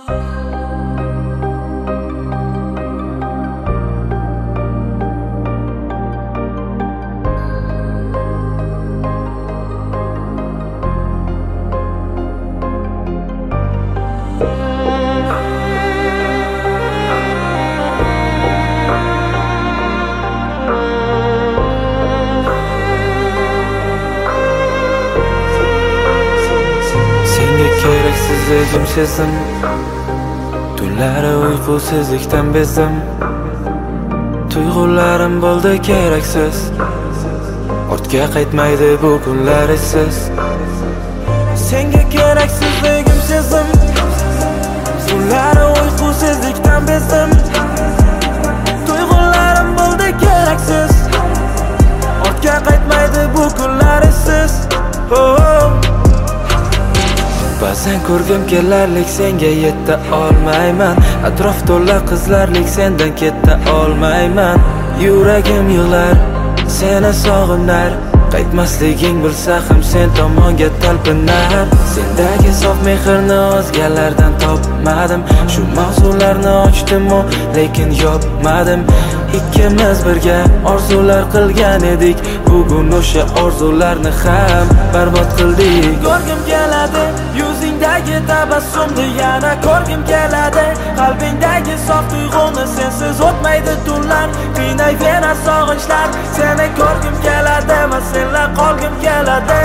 Keraksiz o'zim sezdim, tunlari uyqusizlikdan bezdim. Tuyg'ularim bo'ldi keraksiz, ortga qaytmaydi bu kunlar esiz. Senga keraksizligim sezdim, tunlari uyqusizlikdan bezdim. Tuyg'ularim bo'ldi keraksiz, ortga qaytmaydi bu kunlar esiz. Ba'zan ko'rgim kelarlik senga yeta olmayman. Atrof to'la qizlarlik sendan keta olmayman. Yuragim yig'lar, seni sog'inar. Qaytmasliging bilsa ham sen tomonga talpinar. Sendagi sof mehrni o'zgalardan topmadim. Shu mavzularni ochdim-u, lekin yopmadim. Ikkimiz birga orzular qilgan edik. Bugun o'sha orzularni ham barbod qildik. Ko'rgim keladi yuzingdagi tabassumni yana ko'rgim keladi. Qalbingdagi sof tuyg'uni sensiz o'tmaydi tunlar. Qiynayverar sog'inchlar. Seni ko'rgim keladi va senla qolgim keladi.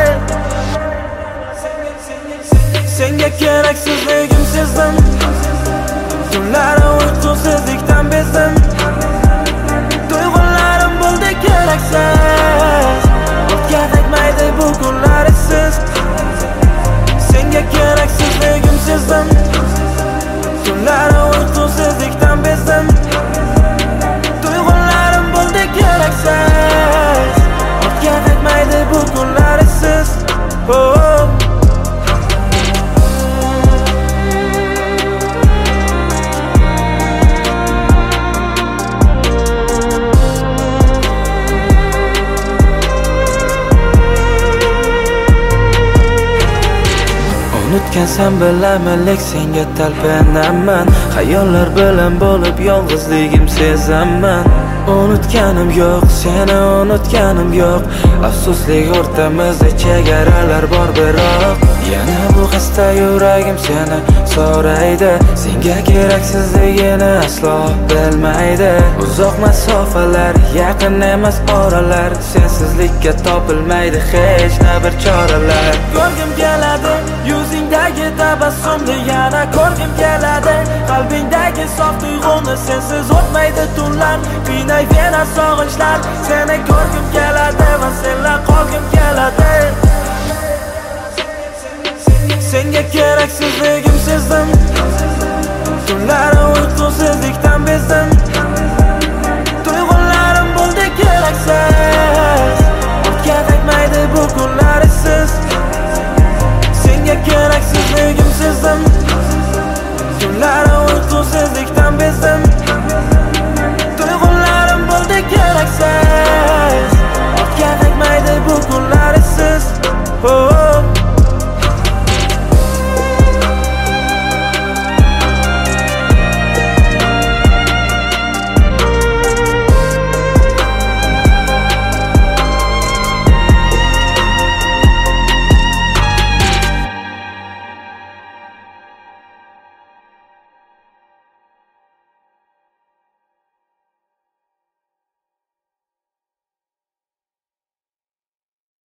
Senga keraksizligim sezdim, tunlari uyqusizlikdan bezdim. Tuyg'ularim bo'ldi keraksiz, ortga qaytmaydi bu kunlar esiz. Senga keraksizligim sezdim, tunlari uyqusizlikdan bezdim. Tuyg'ularim bo'ldi keraksiz, ortga qaytmaydi bu kunlar esiz. Unutgansan bilaman, lek senga talpinaman. Xayollar bilan bo'lib yolg'izligim sezaman. Unutganim yo'q, seni unutganim yo'q. Afsuslik o'rtamizda chegaralar bor biroq. Yana bu xasta yuragim seni so'raydi. Senga keraksizligini aslo bilmaydi. Uzoq masofalar, yaqin emas oralar. Sensizlikka topilmaydi hech bir choralar. Ko'rgim keladi yuzingdagi tabassumni yana ko'rgim keladi. Qalbingdagi sof tuyg'uni sensiz o'tmaydi tunlar. Qiynayverar sog'inchlar. Seni ko'rgim keladi va senla qolgim keladi. Senga keraksizligim sezdim, tunlar